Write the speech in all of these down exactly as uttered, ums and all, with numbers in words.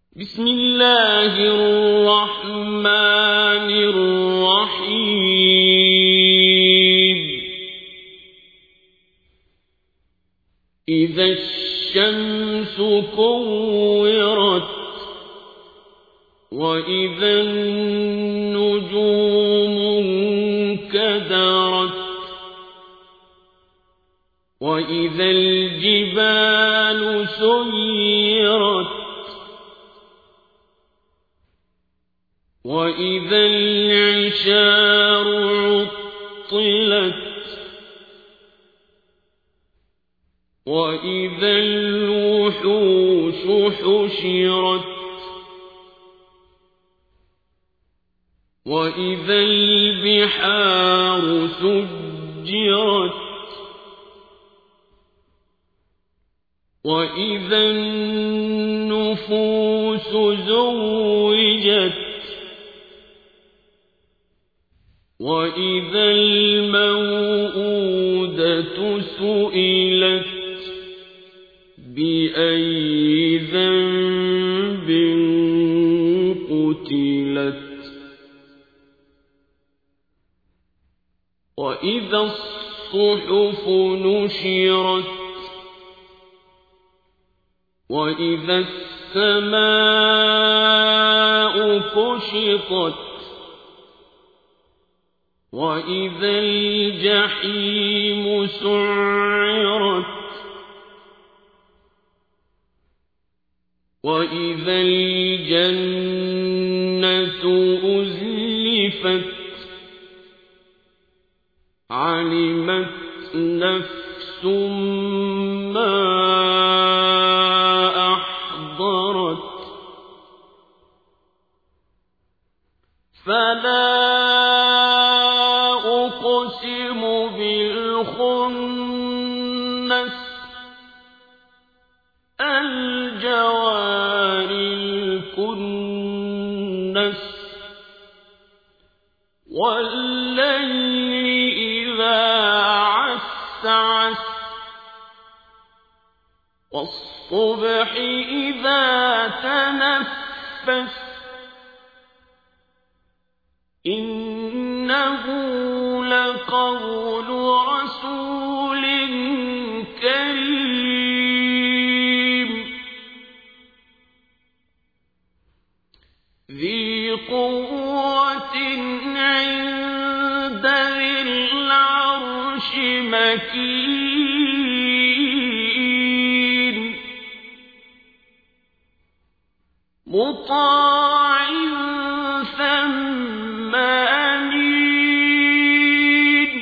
بسم الله الرحمن الرحيم إذا الشمس كورت وإذا النجوم انكدرت وإذا الجبال سيرت وإذا العشار عطلت وإذا الوحوش حشرت وإذا البحار سجرت وإذا النفوس زوجت وإذا الموءودة سئلت بأي ذنب قتلت وإذا الصحف نشرت وإذا السماء كشطت وإذا الجحيم سعرت وإذا الجنة أزلفت علمت نفس ما أحضرت فلا أقسم بالخنس الجوار الكنس والليل إذا عسعس والصبح إذا تنفس إنه لقول رسول كريم ذي قوة عند ذي العرش مكين مطاع ثم أمين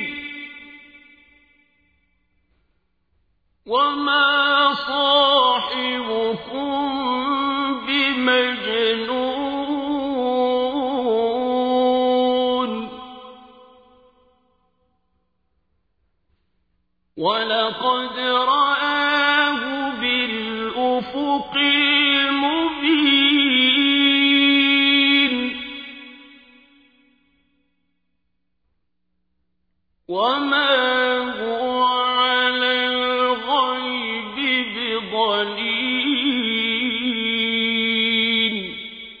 وما صاحبكم بمجنون ولقد رآه بالأفق المبين وما هو على الغيب بضنين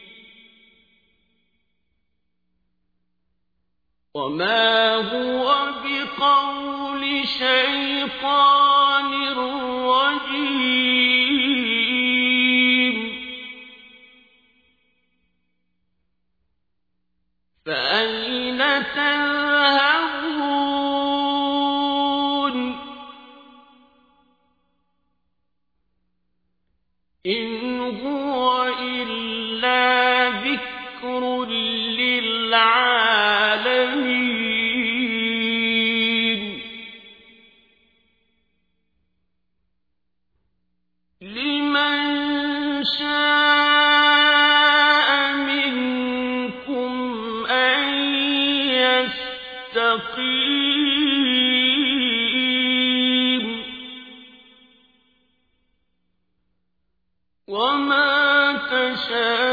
وما هو بقول شيطان رجيم فأين تذهبون إن هو إلا ذكر للعالمين لمن شاء منكم أن يستقيم وما تشاءون